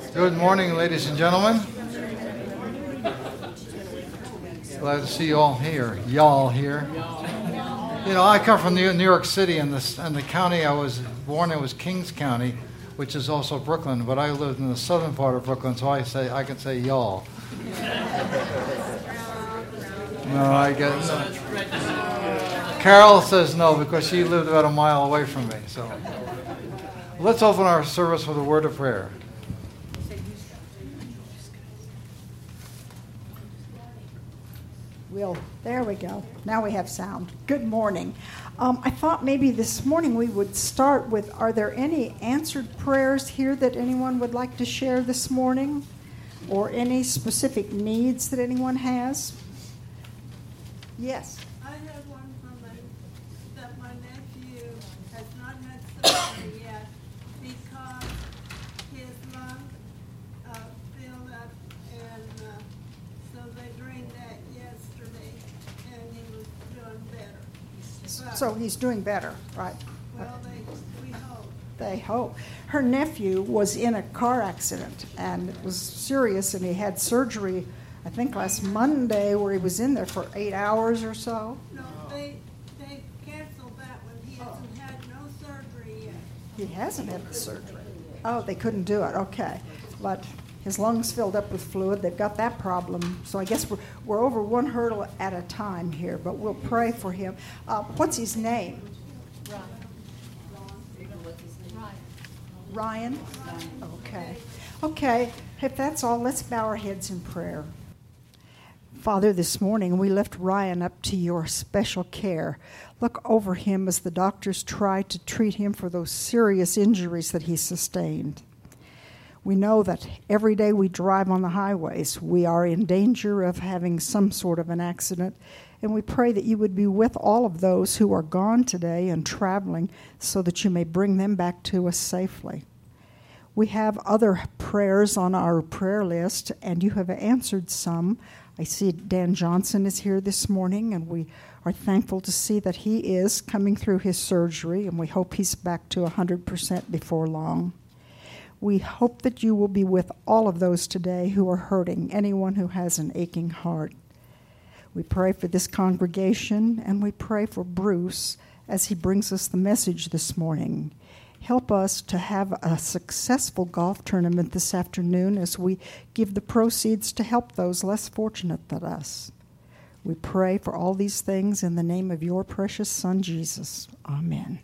Good morning, ladies and gentlemen. Glad to see you all here. Y'all here. You know, I come from New York City, and the county I was born in was Kings County, which is also Brooklyn. But I lived in the southern part of Brooklyn, so I can say y'all. No, I guess no. Carol says no because she lived about a mile away from me. So let's open our service with a word of prayer. There we go. Now we have sound. Good morning. I thought maybe this morning we would start with, are there any answered prayers here that anyone would like to share this morning? Or any specific needs that anyone has? Yes. I have one that my nephew has not had surgery yet because his lung filled up, and so they drained that yesterday, and he was doing better. But, So he's doing better, right? well, we hope. They hope. Her nephew was in a car accident, and it was serious, and he had surgery, I think last Monday, where he was in there for 8 hours or so. No, they canceled that one. He hasn't had no surgery yet. He hasn't had the surgery. Oh, they couldn't do it. Okay. But his lungs filled up with fluid. They've got that problem. So I guess we're over one hurdle at a time here, but we'll pray for him. What's his name? Ryan? Okay. Okay. If that's all, let's bow our heads in prayer. Father, this morning we lift Ryan up to your special care. Look over him as the doctors try to treat him for those serious injuries that he sustained. We know that every day we drive on the highways, we are in danger of having some sort of an accident, and we pray that you would be with all of those who are gone today and traveling so that you may bring them back to us safely. We have other prayers on our prayer list, and you have answered some. I see Dan Johnson is here this morning, and we are thankful to see that he is coming through his surgery, and we hope he's back to 100% before long. We hope that you will be with all of those today who are hurting, anyone who has an aching heart. We pray for this congregation, and we pray for Bruce as he brings us the message this morning. Help us to have a successful golf tournament this afternoon as we give the proceeds to help those less fortunate than us. We pray for all these things in the name of your precious Son, Jesus. Amen.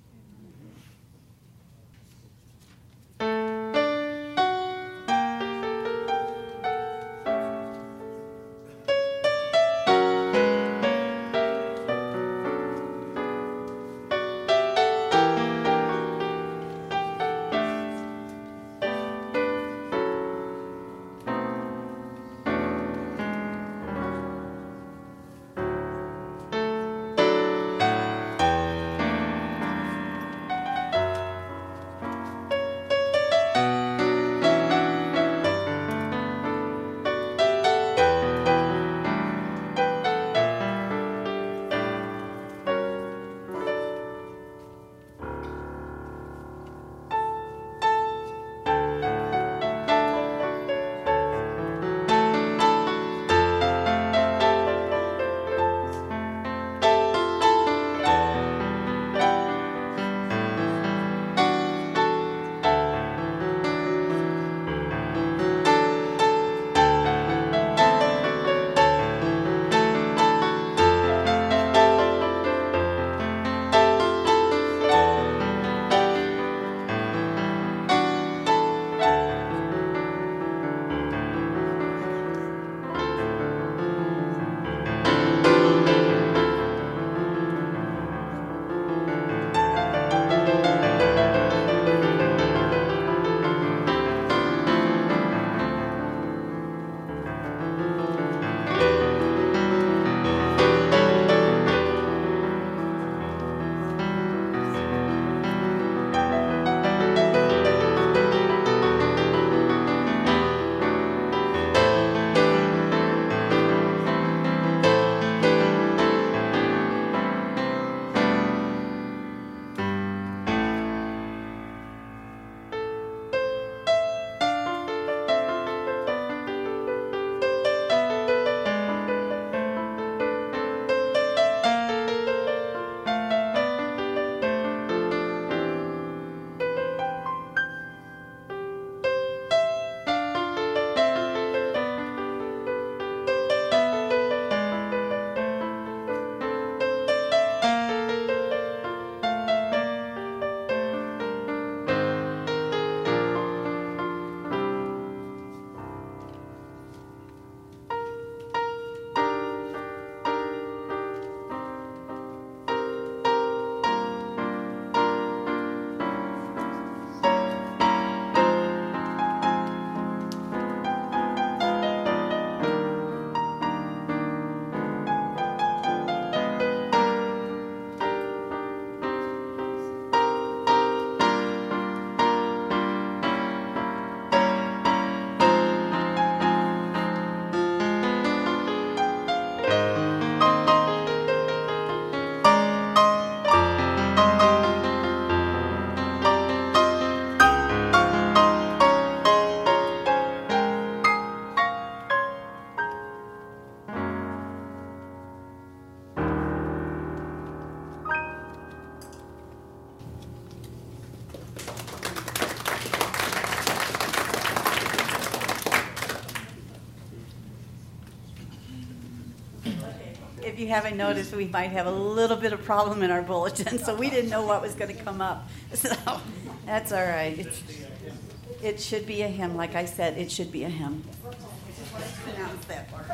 if you haven't noticed, we might have a little bit of problem in our bulletin, so we didn't know what was going to come up. So that's all right. It should be a hymn. Like I said, it should be a hymn. Announce that part.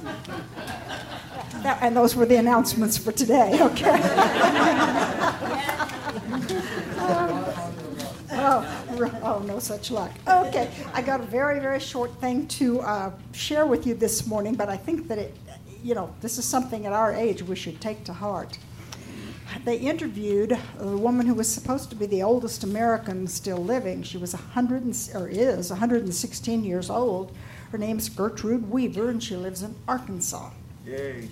And those were the announcements for today, okay? Oh, no such luck. Okay, I got a very, very short thing to share with you this morning, but I think that this is something at our age we should take to heart. They interviewed a woman who was supposed to be the oldest American still living. She was 116 years old. Her name's Gertrude Weaver, and she lives in Arkansas. Yay.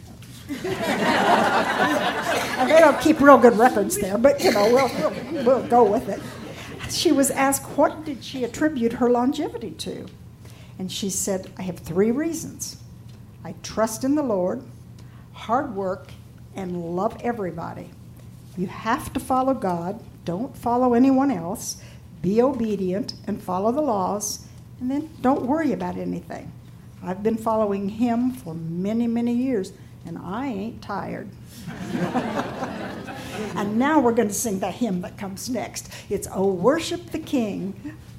And they don't keep real good records there, but we'll go with it. She was asked, what did she attribute her longevity to? And she said, I have 3 reasons. I trust in the Lord, hard work, and love everybody. You have to follow God. Don't follow anyone else. Be obedient and follow the laws, and then don't worry about anything. I've been following him for many, many years, and I ain't tired. And now we're going to sing the hymn that comes next. It's "Oh, Worship the King."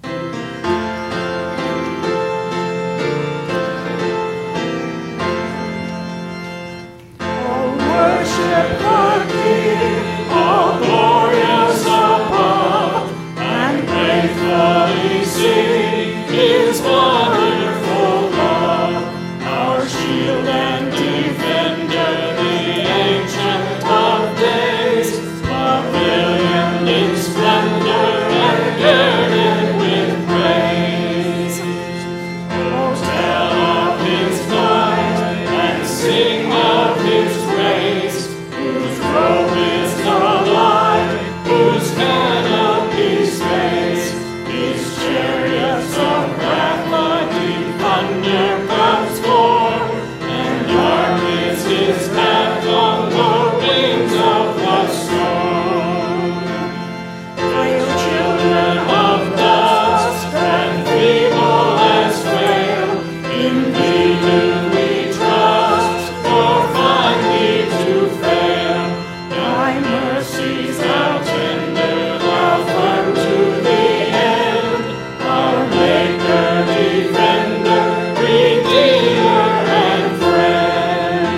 Oh, worship the King, all glorious above, and faithfully sing his wonderful love. Our shield and defender, the ancient of days, pavilion in splendor and girded with praise. Oh, tell of his might and sing of his grace, whose robe is the light, whose canopy's face. His chariots of wrath lightning thunder comes forth, and darkness his path on the wings of the storm. Frail children of dust and feeble as frail, in thee do we trust, nor find thee to fail. Thy mercies how tender, thou firm to the end, our Maker, Defender, Redeemer, and Friend.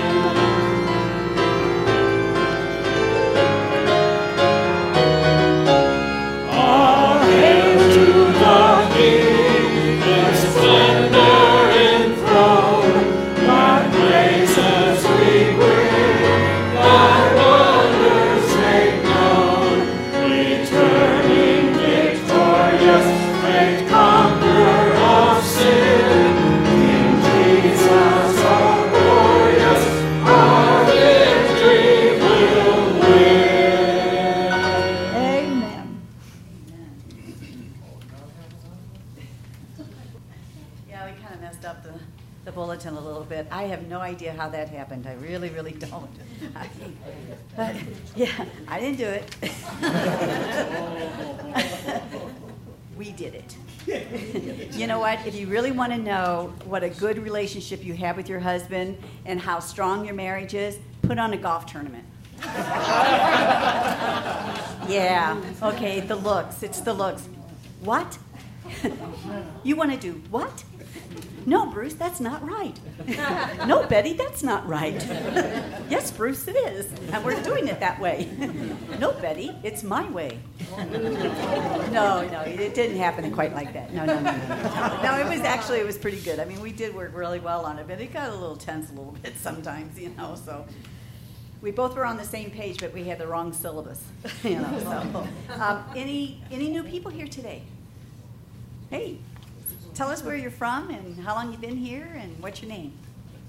All hail to the King, in splendor enthroned. Thy praises we bring, thy wonders make known. Returning victorious, great conqueror of sin, King Jesus, our glorious, our victory will win. Amen. Yeah, we kind of messed up the bulletin a little bit. I have no idea how that happened. I really, really don't. But, yeah, I didn't do it. We did it. You know what? If you really want to know what a good relationship you have with your husband and how strong your marriage is, put on a golf tournament. Yeah, okay, the looks. It's the looks. What? You want to do what? No, Bruce, that's not right. No, Betty, that's not right. Yes, Bruce, it is. And we're doing it that way. No, Betty, it's my way. No, it didn't happen quite like that. No. No, it was pretty good. I mean, we did work really well on it, but it got a little tense a little bit sometimes, so. We both were on the same page, but we had the wrong syllabus, so. Any new people here today? Hey. Tell us where you're from and how long you've been here and what's your name.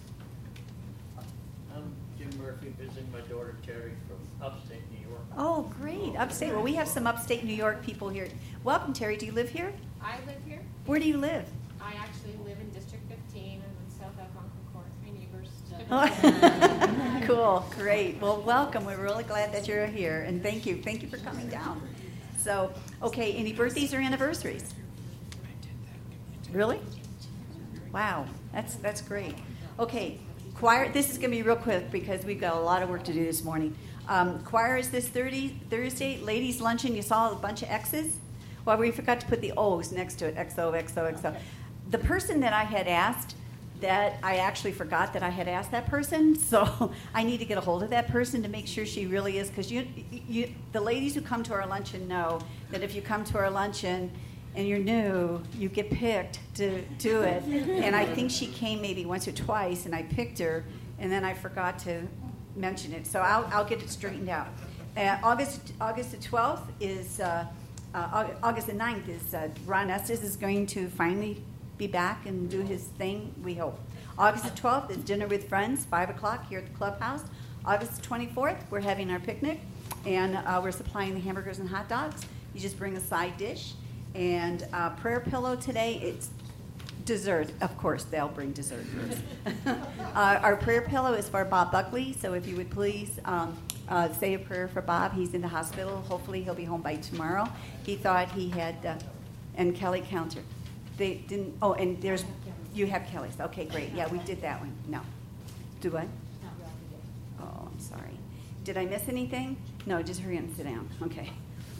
I'm Jim Murphy, visiting my daughter Terry from upstate New York. Oh, great. Upstate. Well, we have some upstate New York people here. Welcome, Terry. Do you live here? I live here. Where do you live? I actually live in District 15 and in South Algonquin Court, my neighbors. Oh. Cool. Great. Well, welcome. We're really glad that you're here, and thank you. Thank you for coming down. So, okay, any birthdays or anniversaries? Really? Wow, that's great. Okay, Choir, this is going to be real quick because we've got a lot of work to do this morning. Choir is this Thursday. Ladies' luncheon, you saw a bunch of X's? Well, we forgot to put the O's next to it. XO, XO, XO. The person that I had asked, that I actually forgot that I had asked that person, so I need to get a hold of that person to make sure she really is, because the ladies who come to our luncheon know that if you come to our luncheon and you're new, you get picked to do it. And I think she came maybe once or twice, and I picked her, and then I forgot to mention it. So I'll get it straightened out. August the 12th is, August the 9th is Ron Estes is going to finally be back and do his thing, we hope. August the 12th is dinner with friends, 5 o'clock here at the clubhouse. August the 24th, we're having our picnic, and we're supplying the hamburgers and hot dogs. You just bring a side dish. And prayer pillow today, it's dessert. Of course, they'll bring dessert first. Our prayer pillow is for Bob Buckley, so if you would please say a prayer for Bob. He's in the hospital. Hopefully he'll be home by tomorrow. He thought he had, and Kelly Counter. They didn't, oh, and there's, you have Kelly's. Okay, great. Yeah, we did that one. No. Do what? Oh, I'm sorry. Did I miss anything? No, just hurry up and sit down. Okay.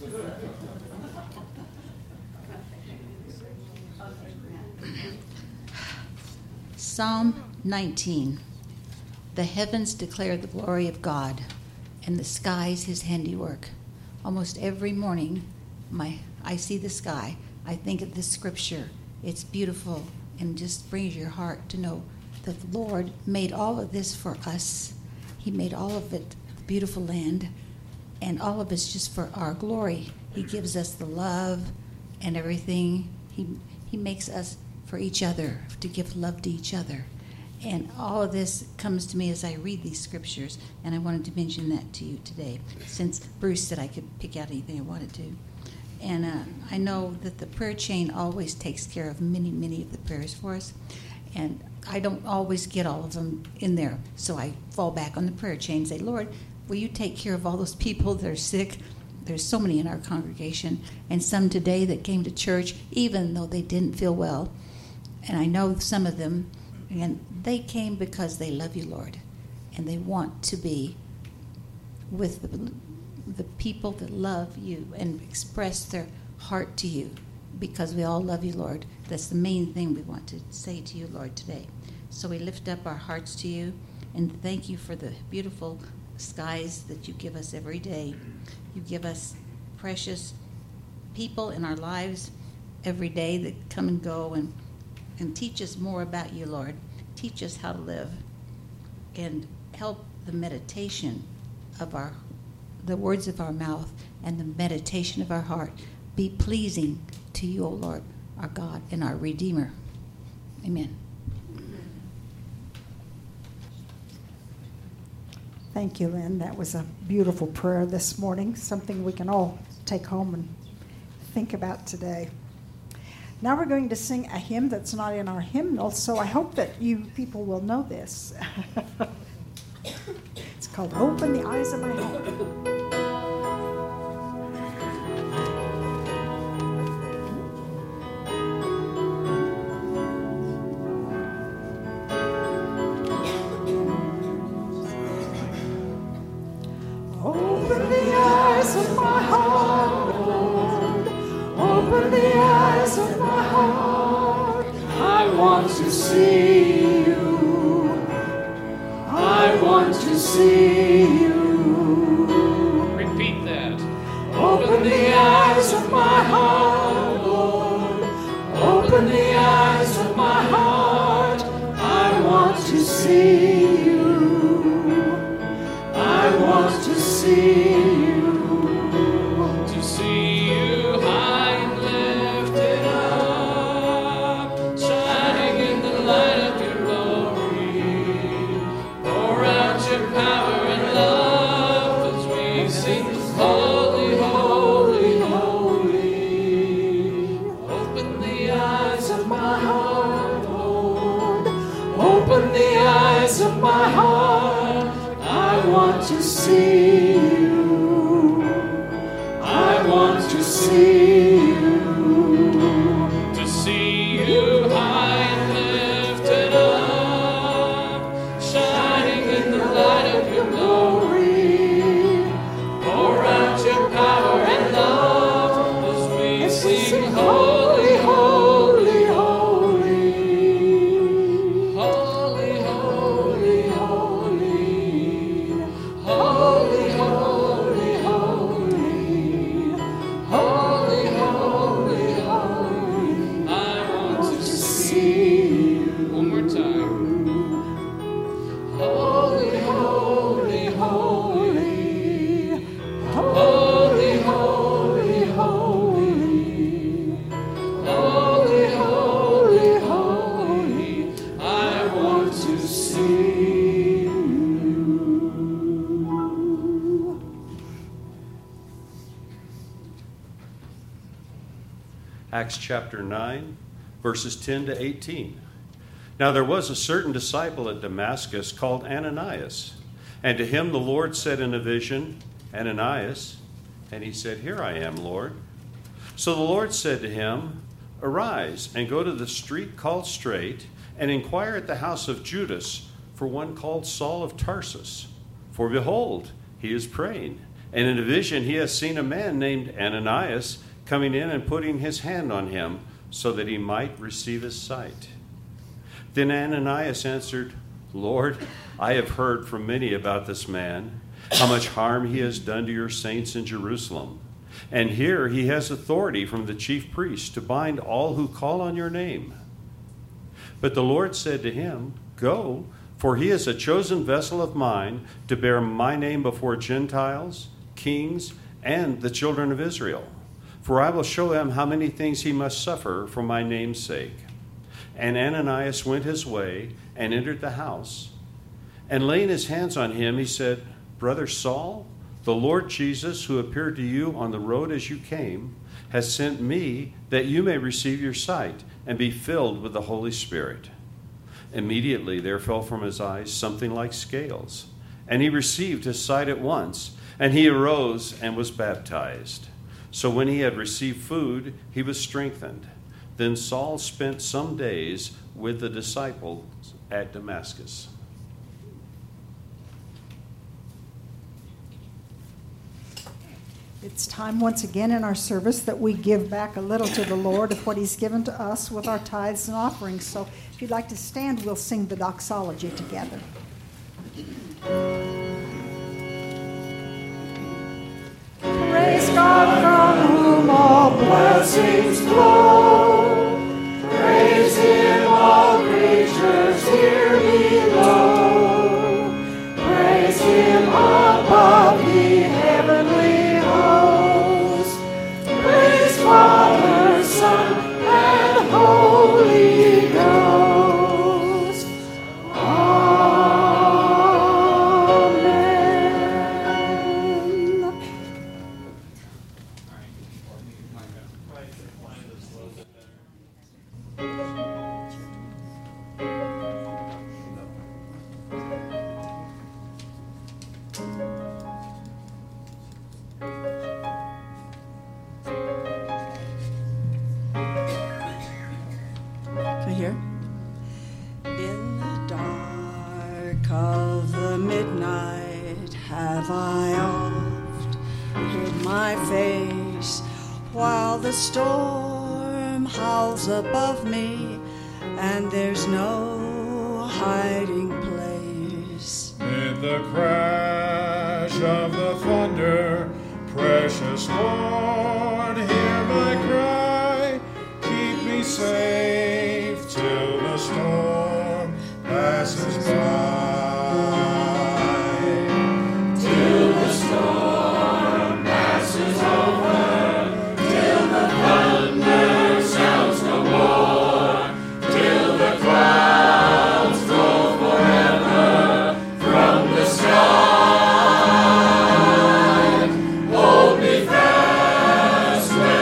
Psalm 19. The heavens declare the glory of God, and the skies his handiwork. Almost every morning I see the sky. I think of this scripture. It's beautiful and just brings your heart to know that the Lord made all of this for us. He made all of it beautiful land, and all of it's just for our glory. He gives us the love and everything. He makes us for each other, to give love to each other. And all of this comes to me as I read these scriptures, and I wanted to mention that to you today, since Bruce said I could pick out anything I wanted to. And I know that the prayer chain always takes care of many, many of the prayers for us, and I don't always get all of them in there, so I fall back on the prayer chain and say, Lord, will you take care of all those people that are sick? There's so many in our congregation, and some today that came to church even though they didn't feel well. And I know some of them, and they came because they love you, Lord, and they want to be with the people that love you and express their heart to you, because we all love you, Lord. That's the main thing we want to say to you, Lord, today. So we lift up our hearts to you and thank you for the beautiful skies that you give us every day. You give us precious people in our lives every day that come and go and teach us more about you, Lord. Teach us how to live and help the meditation of the words of our mouth and the meditation of our heart be pleasing to you, O Lord, our God and our Redeemer. Amen. Thank you, Lynn. That was a beautiful prayer this morning, something we can all take home and think about today. Now we're going to sing a hymn that's not in our hymnal, so I hope that you people will know this. It's called Open the Eyes of My Heart. Open the eyes of my heart, Lord. Open the eyes of my heart. I want to see you. I want to see you. Repeat that. Open the eyes of my heart, Lord. Open the eyes of my heart. I want to see you. I want to see you. To see you high and lifted up, shining in the light of your glory. Pour out your power and love as we sing, holy, holy, holy. Open the eyes of my heart, Lord. Open the eyes of my heart. I want to see you. I want to see you. To see you high and lifted up, shining Acts chapter 9, verses 10 to 18. Now there was a certain disciple at Damascus called Ananias, and to him the Lord said in a vision, Ananias, and he said, Here I am, Lord. So the Lord said to him, Arise and go to the street called Straight, and inquire at the house of Judas for one called Saul of Tarsus. For behold, he is praying, and in a vision he has seen a man named Ananias coming in and putting his hand on him, so that he might receive his sight. Then Ananias answered, Lord, I have heard from many about this man, how much harm he has done to your saints in Jerusalem. And here he has authority from the chief priests to bind all who call on your name. But the Lord said to him, Go, for he is a chosen vessel of mine to bear my name before Gentiles, kings, and the children of Israel. For I will show him how many things he must suffer for my name's sake. And Ananias went his way and entered the house. And laying his hands on him, he said, Brother Saul, the Lord Jesus, who appeared to you on the road as you came, has sent me that you may receive your sight and be filled with the Holy Spirit. Immediately there fell from his eyes something like scales, and he received his sight at once, and he arose and was baptized. So when he had received food, he was strengthened. Then Saul spent some days with the disciples at Damascus. It's time once again in our service that we give back a little to the Lord of what he's given to us with our tithes and offerings. So if you'd like to stand, we'll sing the doxology together. Praise God from whom all blessings flow. Praise him, all creatures here below. Praise him above the heavenly host. Praise Father, Son, and Holy Ghost. Amen. Can I hear? In the dark of the midnight have I oft hid my face, while the storm howls above me, and there's no hiding place. Mid the crash of the thunder, precious Lord, hear my cry. Keep me safe till the storm passes by. Till the storm passes over, till the thunder sounds no more, till the clouds go forever from the sky. Hold me fast.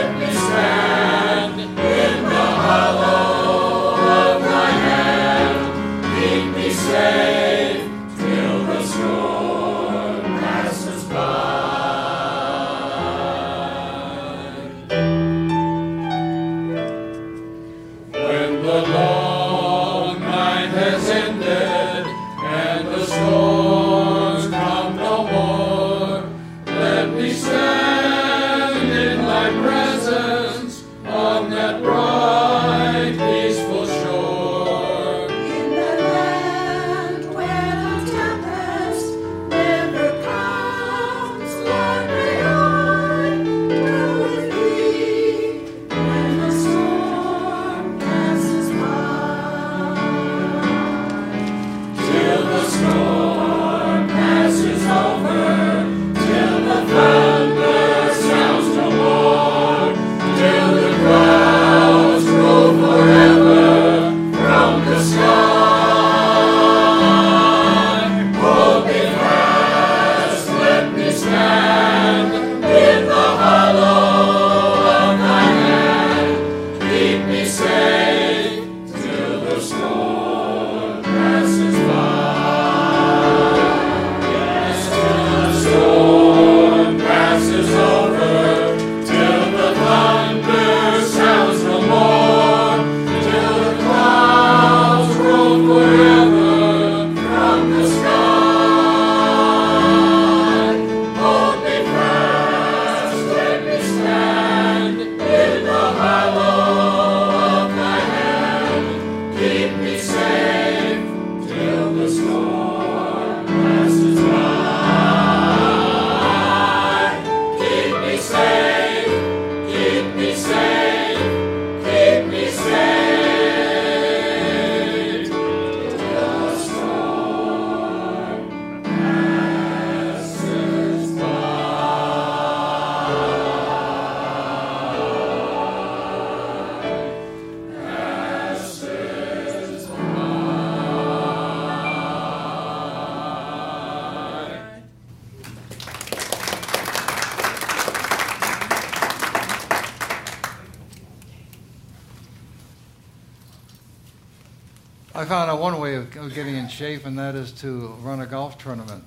I found out one way of getting in shape, and that is to run a golf tournament.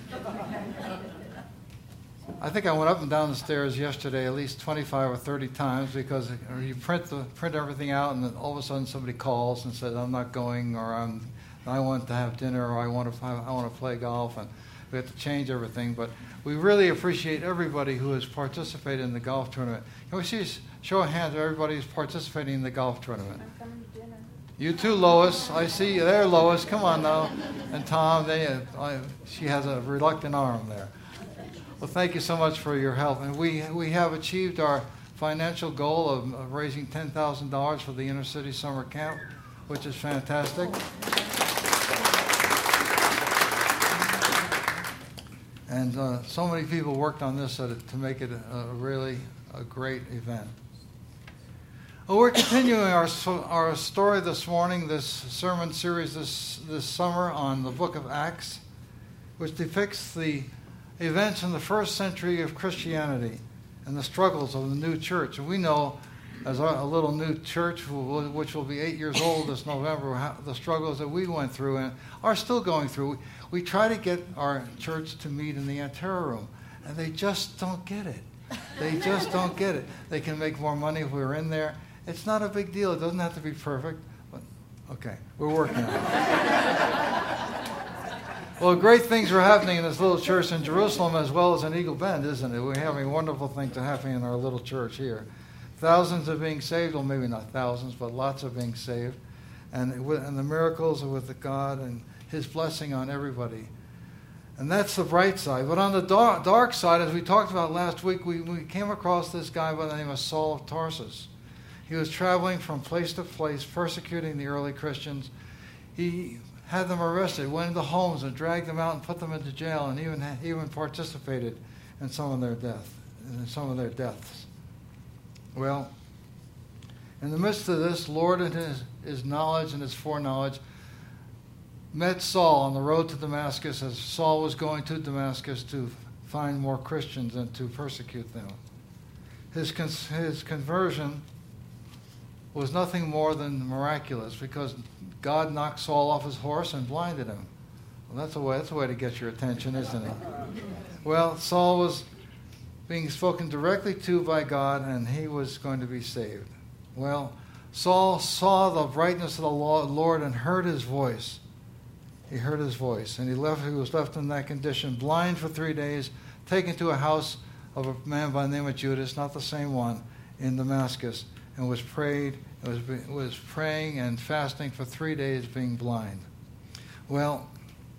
I think I went up and down the stairs yesterday at least 25 or 30 times because you print everything out, and then all of a sudden somebody calls and says, "I'm not going," or "I want to have dinner," or "I want to play golf," and we have to change everything. But we really appreciate everybody who has participated in the golf tournament. Can we see a show of hands of everybody who's participating in the golf tournament? I'm coming to dinner. You too, Lois. I see you there, Lois. Come on now. And Tom, she has a reluctant arm there. Well, thank you so much for your help. And we have achieved our financial goal of raising $10,000 for the inner city summer camp, which is fantastic. And so many people worked on this to make it really a great event. Well, we're continuing our story this morning, this sermon series this summer on the book of Acts, which depicts the events in the first century of Christianity and the struggles of the new church. And we know, as a little new church, which will be 8 years old this November, the struggles that we went through and are still going through. We try to get our church to meet in the Antero room, and they just don't get it. They just don't get it. They can make more money if we were in there. It's not a big deal. It doesn't have to be perfect. But okay, we're working on it. Well, great things are happening in this little church in Jerusalem as well as in Eagle Bend, isn't it? We're having wonderful things happening in our little church here. Thousands are being saved. Well, maybe not thousands, but lots are being saved. And the miracles are with God and His blessing on everybody. And that's the bright side. But on the dark side, as we talked about last week, we came across this guy by the name of Saul of Tarsus. He was traveling from place to place, persecuting the early Christians. He had them arrested, went into homes and dragged them out and put them into jail, and even participated in some of their deaths. Well, in the midst of this, Lord in his knowledge and his foreknowledge met Saul on the road to Damascus as Saul was going to Damascus to find more Christians and to persecute them. His conversion was nothing more than miraculous because God knocked Saul off his horse and blinded him. Well, that's a way to get your attention, isn't it? Well, Saul was being spoken directly to by God, and he was going to be saved. Well, Saul saw the brightness of the Lord and heard his voice. He heard his voice, and he was left in that condition, blind for 3 days, taken to a house of a man by the name of Judas, not the same one, in Damascus, and was praying and fasting for 3 days, being blind. Well,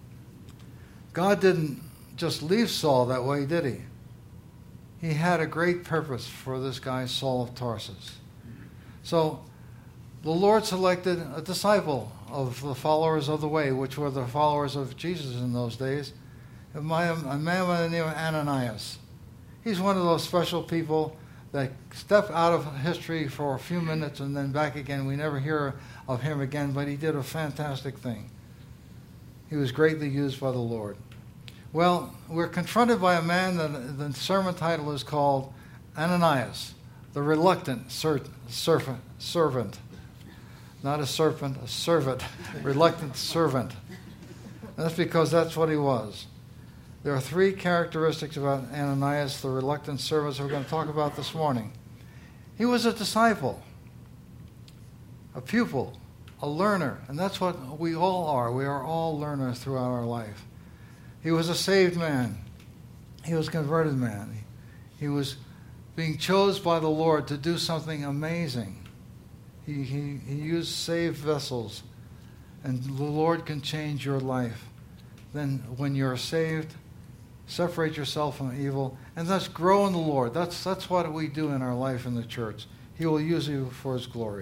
God didn't just leave Saul that way, did he? He had a great purpose for this guy, Saul of Tarsus. So the Lord selected a disciple of the followers of the way, which were the followers of Jesus in those days, a man by the name of Ananias. He's one of those special people that step out of history for a few minutes and then back again. We never hear of him again, but he did a fantastic thing. He was greatly used by the Lord. Well, we're confronted by a man that the sermon title is called Ananias, the reluctant servant. Not a serpent, a servant, reluctant servant. And that's because that's what he was. There are 3 characteristics about Ananias, the reluctant servant, we're going to talk about this morning. He was a disciple, a pupil, a learner, and that's what we all are. We are all learners throughout our life. He was a saved man. He was a converted man. He was being chosen by the Lord to do something amazing. He used saved vessels, and the Lord can change your life. Then when you're saved, separate yourself from evil, and thus grow in the Lord. That's what we do in our life in the church. He will use you for His glory.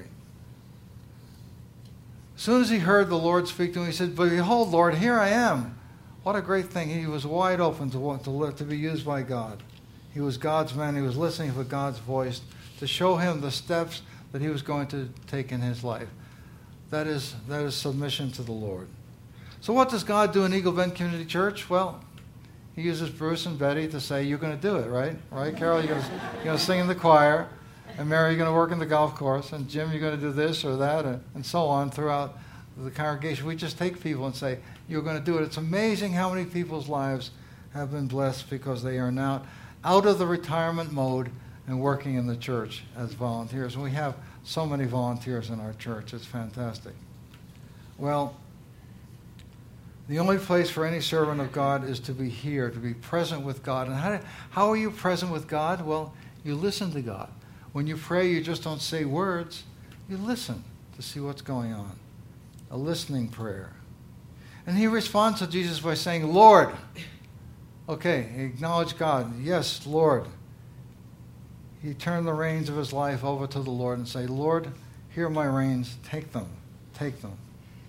As soon as he heard the Lord speak to him, he said, "But behold, Lord, here I am." What a great thing. He was wide open to be used by God. He was God's man. He was listening for God's voice to show him the steps that he was going to take in his life. That is submission to the Lord. So what does God do in Eagle Bend Community Church? Well, He uses Bruce and Betty to say, "You're going to do it, right? Right, Carol? You're going to sing in the choir. And Mary, you're going to work in the golf course. And Jim, you're going to do this or that," and so on throughout the congregation, we just take people and say, you're going to do it. It's amazing how many people's lives have been blessed because they are now out of the retirement mode and working in the church as volunteers. And we have so many volunteers in our church. It's fantastic. Well, the only place for any servant of God is to be here, to be present with God. And how are you present with God? Well, you listen to God. When you pray, you just don't say words. You listen to see what's going on. A listening prayer. And he responds to Jesus by saying, Lord. Okay, acknowledge God. Yes, Lord. He turned the reins of his life over to the Lord and say, Lord, here are my reins. Take them. Take them.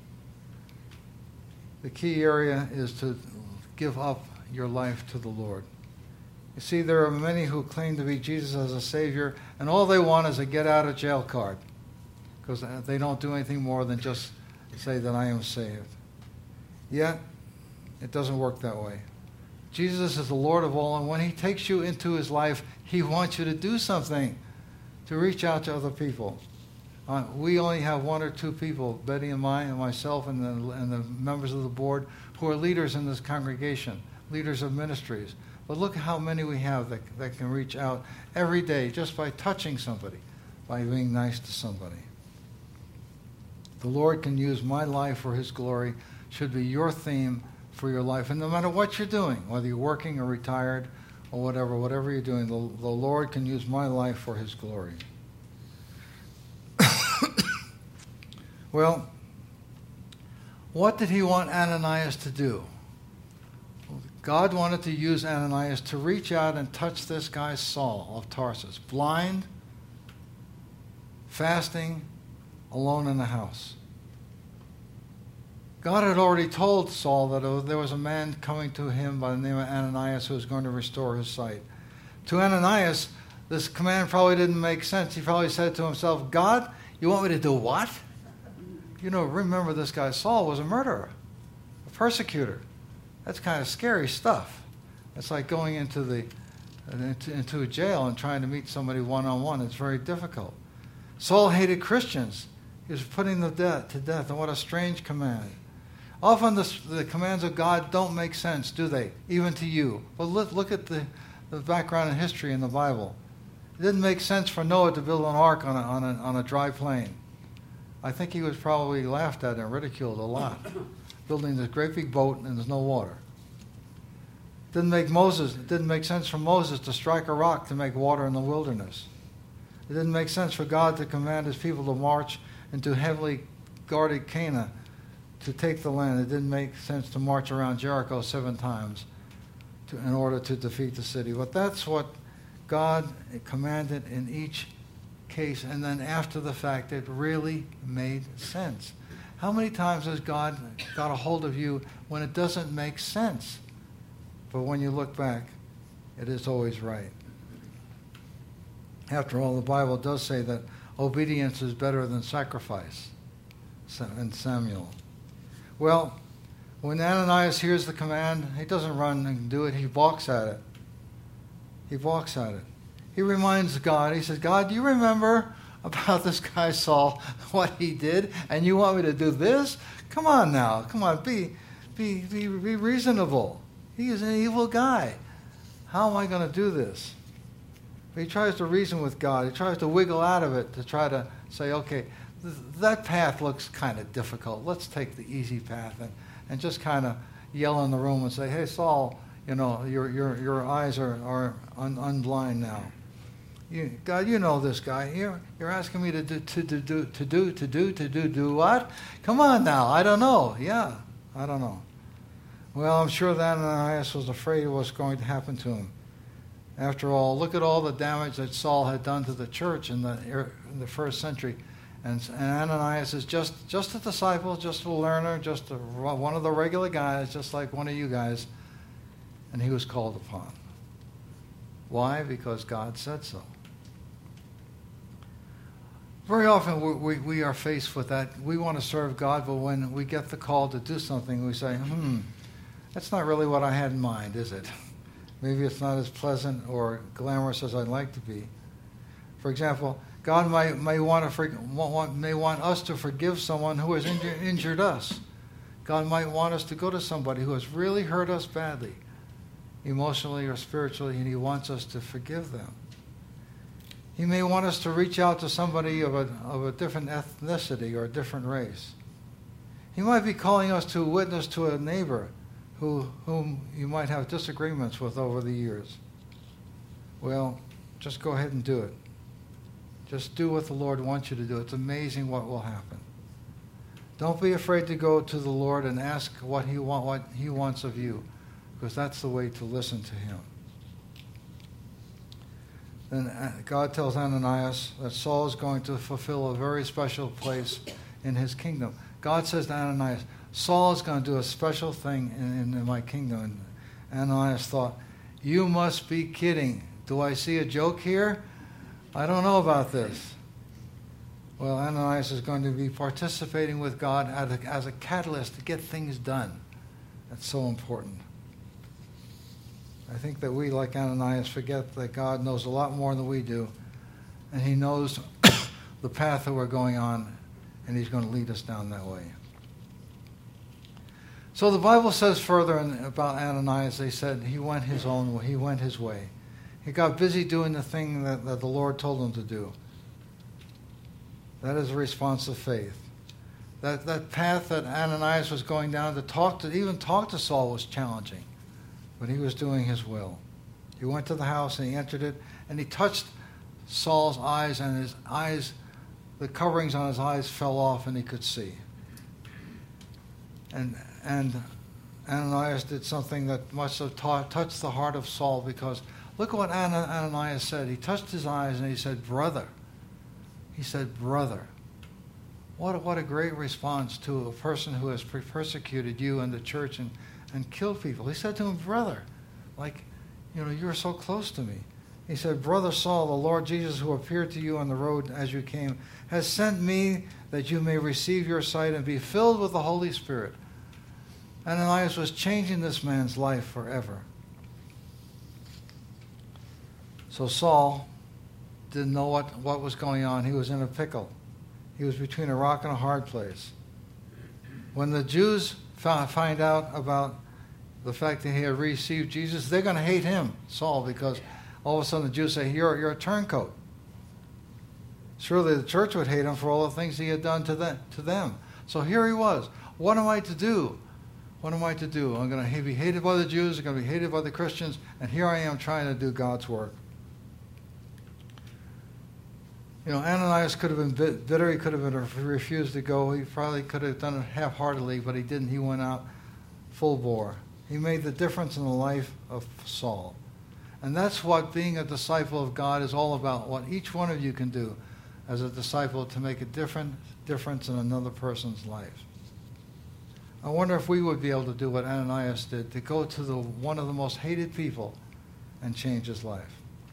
The key area is to give up your life to the Lord. You see, there are many who claim to be Jesus as a Savior, and all they want is a get-out-of-jail card, because they don't do anything more than just say that I am saved. Yet, it doesn't work that way. Jesus is the Lord of all, and when he takes you into his life, he wants you to do something to reach out to other people. We only have one or two people, Betty and myself and the members of the board, who are leaders in this congregation, leaders of ministries. But look at how many we have that can reach out every day just by touching somebody, by being nice to somebody. The Lord can use my life for his glory should be your theme for your life. And no matter what you're doing, whether you're working or retired or whatever you're doing, the Lord can use my life for his glory. Well, what did he want Ananias to do? God wanted to use Ananias to reach out and touch this guy Saul of Tarsus, blind, fasting, alone in the house. God had already told Saul that there was a man coming to him by the name of Ananias who was going to restore his sight. To Ananias, this command probably didn't make sense. He probably said to himself, God, you want me to do what? You know, remember this guy Saul was a murderer, a persecutor. That's kind of scary stuff. It's like going into a jail and trying to meet somebody one-on-one. It's very difficult. Saul hated Christians. He was putting them to death. And what a strange command. Often the commands of God don't make sense, do they? Even to you. But look at the background and history in the Bible. It didn't make sense for Noah to build an ark on a dry plain. I think he was probably laughed at and ridiculed a lot. Building this great big boat and there's no water. It didn't make sense for Moses to strike a rock to make water in the wilderness. It didn't make sense for God to command his people to march into heavily guarded Canaan to take the land. It didn't make sense to march around Jericho 7 times in order to defeat the city. But that's what God commanded in each case, and then after the fact, it really made sense. How many times has God got a hold of you when it doesn't make sense? But when you look back, it is always right. After all, the Bible does say that obedience is better than sacrifice in Samuel. Well, when Ananias hears the command, he doesn't run and do it. He balks at it. He reminds God. He says, God, do you remember about this guy Saul, what he did, and you want me to do this? Come on now. Come on, be reasonable. He is an evil guy. How am I going to do this? But he tries to reason with God. He tries to wiggle out of it to try to say, okay, that path looks kind of difficult. Let's take the easy path and just kind of yell in the room and say, hey, Saul, you know, your eyes are unblind now. God, you know this guy. You're asking me to do what? Come on now. I don't know. Yeah, I don't know. Well, I'm sure that Ananias was afraid of what's going to happen to him. After all, look at all the damage that Saul had done to the church in the first century. And Ananias is just a disciple, just a learner, just one of the regular guys, just like one of you guys. And he was called upon. Why? Because God said so. Very often we are faced with that. We want to serve God, but when we get the call to do something, we say, that's not really what I had in mind, is it? Maybe it's not as pleasant or glamorous as I'd like to be. For example, God may want us to forgive someone who has injured us. God might want us to go to somebody who has really hurt us badly, emotionally or spiritually, and he wants us to forgive them. He may want us to reach out to somebody of a different ethnicity or a different race. He might be calling us to witness to a neighbor whom you might have disagreements with over the years. Well, just go ahead and do it. Just do what the Lord wants you to do. It's amazing what will happen. Don't be afraid to go to the Lord and ask what he wants of you, because that's the way to listen to him. Then God tells Ananias that Saul is going to fulfill a very special place in his kingdom. God says to Ananias, Saul is going to do a special thing in my kingdom. And Ananias thought, you must be kidding. Do I see a joke here? I don't know about this. Well, Ananias is going to be participating with God as a catalyst to get things done. That's so important. I think that we, like Ananias, forget that God knows a lot more than we do, and he knows the path that we're going on, and he's going to lead us down that way. So the Bible says further about Ananias, they said he went his own way. He went his way. He got busy doing the thing that the Lord told him to do. That is a response of faith. That path that Ananias was going down to even talk to Saul was challenging, but he was doing his will. He went to the house and he entered it, and he touched Saul's eyes, and his eyes, the coverings on his eyes fell off, and he could see. And Ananias did something that must have touched the heart of Saul, because look at what Ananias said. He touched his eyes and he said, brother. He said, brother. What a great response to a person who has persecuted you and the church and killed people. He said to him, brother, like, you're so close to me. He said, brother Saul, the Lord Jesus, who appeared to you on the road as you came, has sent me that you may receive your sight and be filled with the Holy Spirit. Ananias was changing this man's life forever. So Saul didn't know what was going on. He was in a pickle. He was between a rock and a hard place. When the Jews find out about the fact that he had received Jesus, they're going to hate him, Saul, because all of a sudden the Jews say, you're a turncoat. Surely the church would hate him for all the things he had done to them. So here he was. What am I to do? What am I to do? I'm going to be hated by the Jews. I'm going to be hated by the Christians. And here I am trying to do God's work. Ananias could have been bitter. He could have refused to go. He probably could have done it half-heartedly, but he didn't. He went out full bore. He made the difference in the life of Saul. And that's what being a disciple of God is all about, what each one of you can do as a disciple to make a difference in another person's life. I wonder if we would be able to do what Ananias did, to go to one of the most hated people and change his life.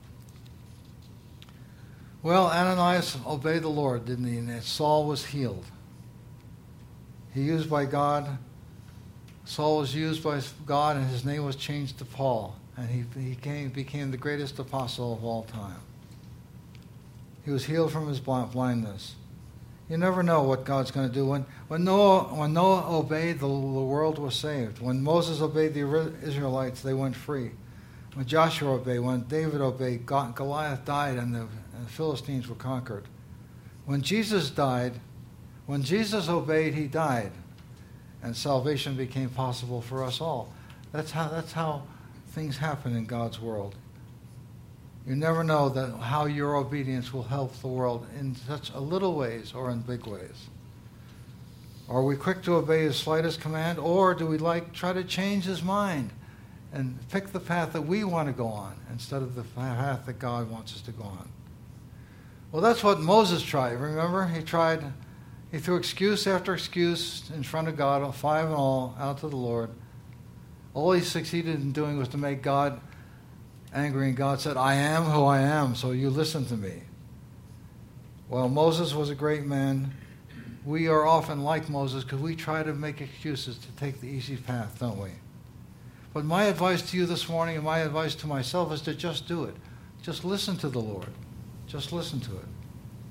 Well, Ananias obeyed the Lord, didn't he? And Saul was healed. He used by God. Saul was used by God, and his name was changed to Paul. And he became the greatest apostle of all time. He was healed from his blindness. You never know what God's going to do. When Noah obeyed, the world was saved. When Moses obeyed the Israelites, they went free. When Joshua obeyed, when David obeyed, Goliath died and the Philistines were conquered. When Jesus obeyed, he died. And salvation became possible for us all. That's how things happen in God's world. You never know how your obedience will help the world in such a little ways or in big ways. Are we quick to obey his slightest command, or do we try to change his mind and pick the path that we want to go on instead of the path that God wants us to go on? Well, that's what Moses tried. Remember? He threw excuse after excuse in front of God, 5 and all, out to the Lord. All he succeeded in doing was to make God angry, and God said, I am who I am, so you listen to me. Well, Moses was a great man. We are often like Moses because we try to make excuses to take the easy path, don't we? But my advice to you this morning, and my advice to myself, is to just do it. Just listen to the Lord. Just listen to it.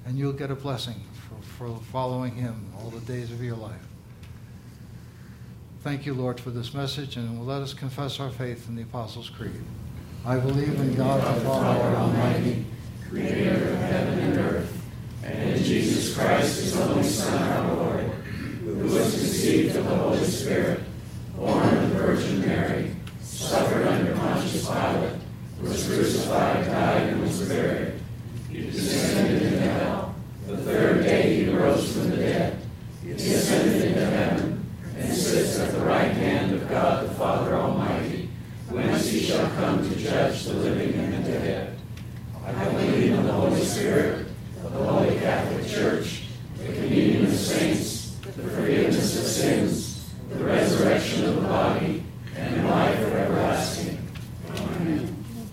and you'll get a blessing for following him all the days of your life. Thank you, Lord, for this message, and let us confess our faith in the Apostles' Creed. I believe in God the Father Almighty, creator of heaven and earth, and in Jesus Christ, his only Son, our Lord, who was conceived of the Holy Spirit, born of the Virgin Mary, suffered under Pontius Pilate, was crucified, died, and was buried. He descended into hell. The third day he rose from the dead. He ascended into heaven, and sits at the right hand of God the Father Almighty, whence he shall come to judge the living and the dead. I believe in the Holy Spirit, the Holy Catholic Church, the communion of saints, the forgiveness of sins, the resurrection of the body, and life everlasting. Amen.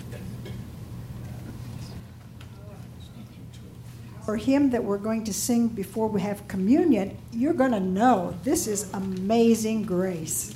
For hymn that we're going to sing before we have communion, you're going to know this is Amazing Grace.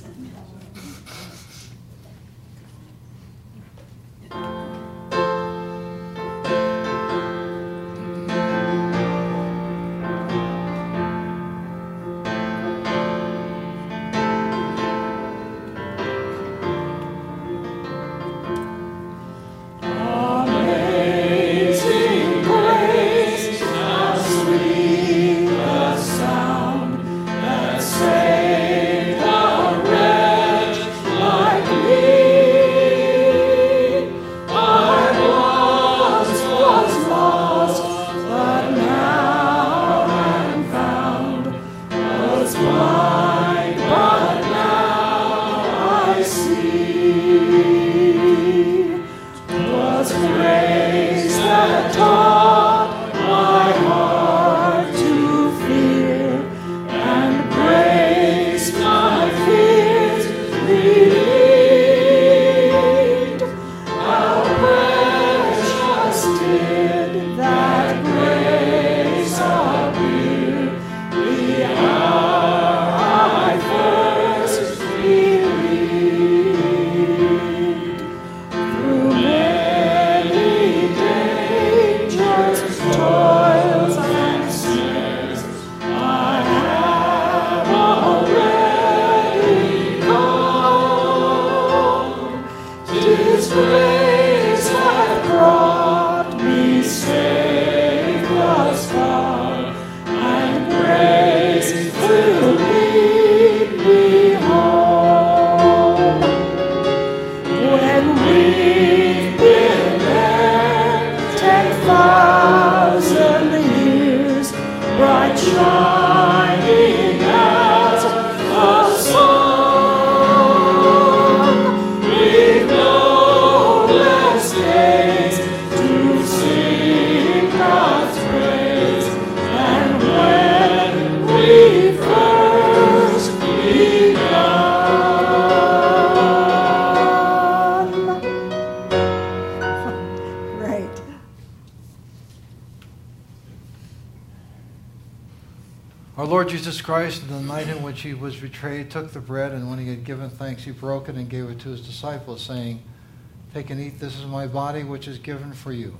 Jesus Christ, in the night in which he was betrayed, took the bread, and when he had given thanks, he broke it and gave it to his disciples, saying, "Take and eat, this is my body, which is given for you."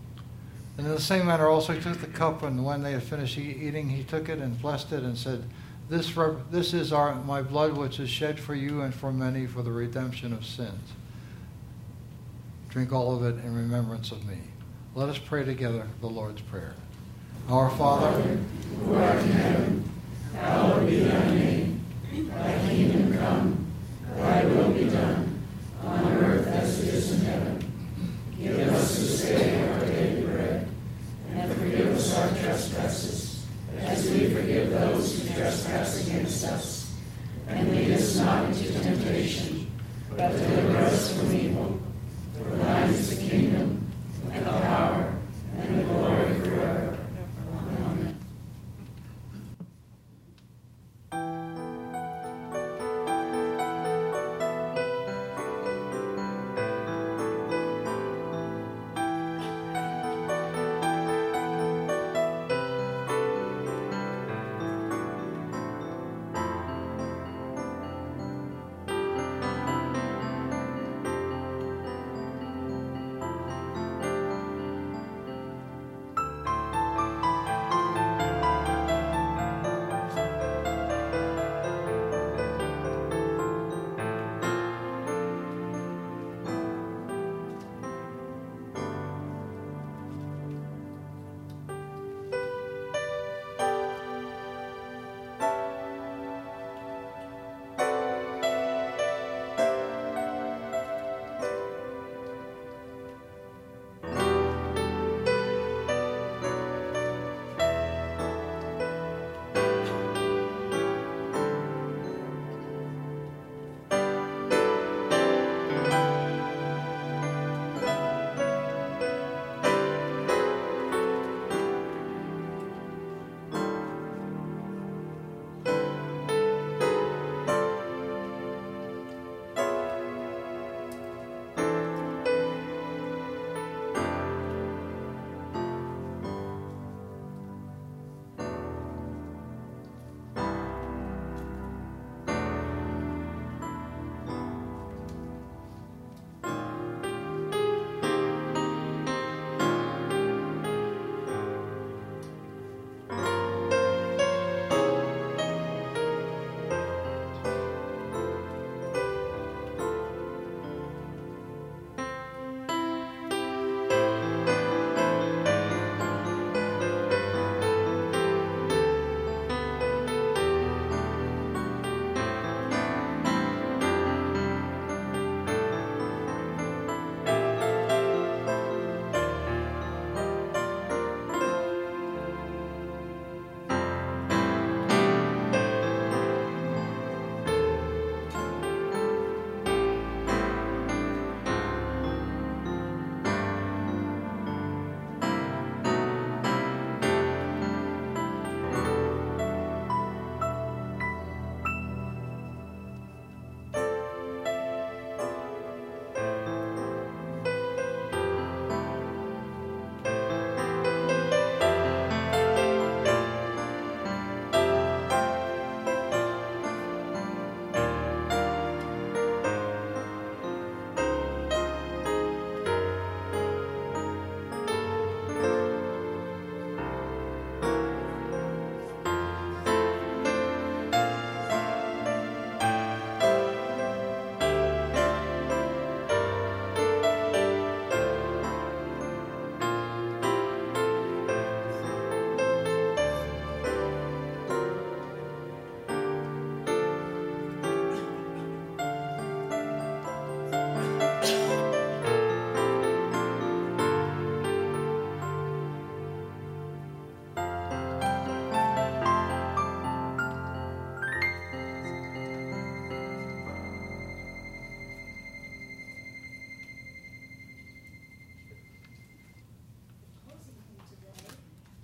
And in the same manner also he took the cup, and when they had finished eating, he took it and blessed it and said, This is my blood, which is shed for you and for many for the redemption of sins. Drink all of it in remembrance of me. Let us pray together the Lord's Prayer. Our Father, who art in heaven, hallowed be thy name. Thy kingdom come, thy will be done, on earth as it is in heaven. Give us this day our daily bread, and forgive us our trespasses, as we forgive those who trespass against us. And lead us not into temptation, but deliver us from evil. For thine is the kingdom, and the power, and the glory forever. Amen.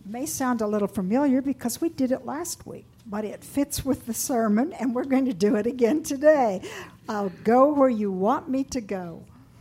may sound a little familiar because we did it last week, but it fits with the sermon, and we're going to do it again today. I'll go where you want me to go.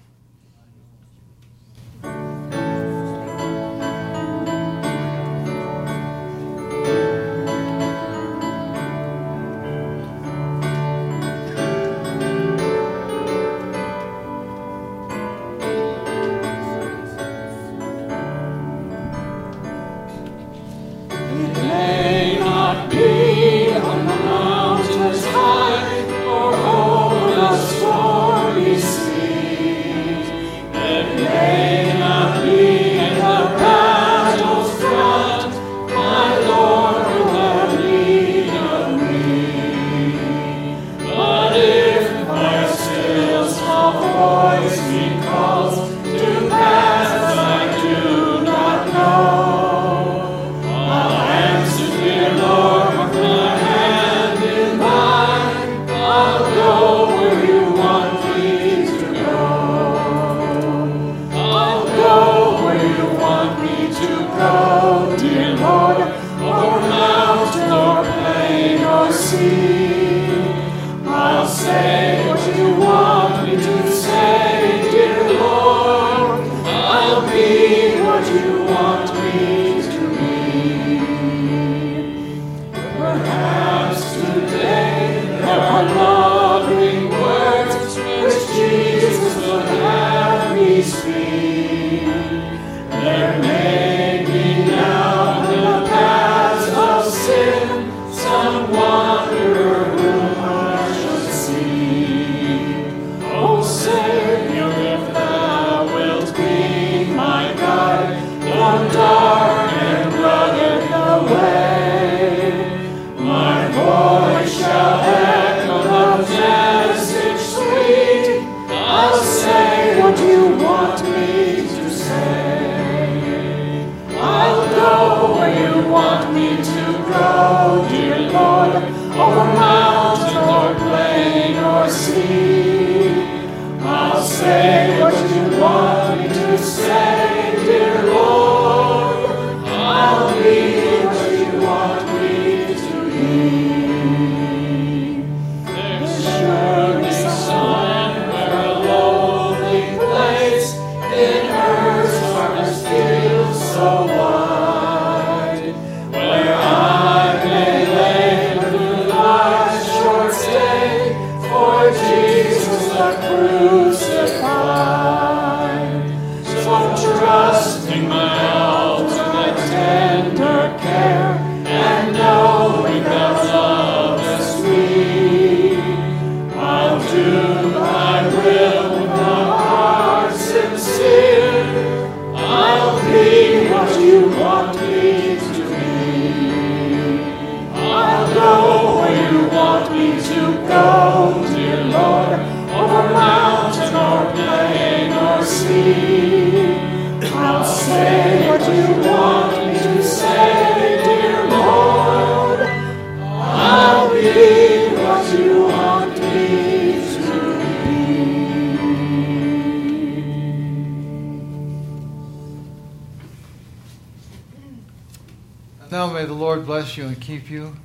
Now may the Lord bless you and keep you.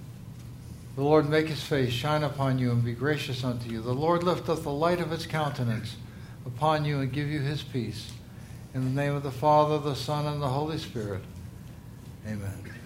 The Lord make his face shine upon you and be gracious unto you. The Lord lift up the light of his countenance upon you and give you his peace. In the name of the Father, the Son, and the Holy Spirit. Amen.